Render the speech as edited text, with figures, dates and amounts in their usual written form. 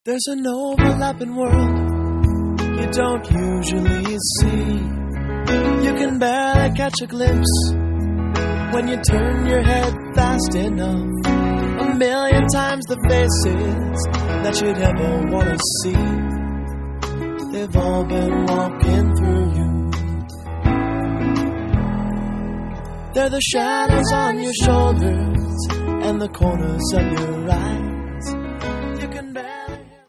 There's an overlapping world you don't usually see. You can barely catch a glimpse when you turn your head fast enough. A million times the faces that you'd ever want to see, they've all been walking through you. They're the shadows on your shoulders and the corners of your eyes.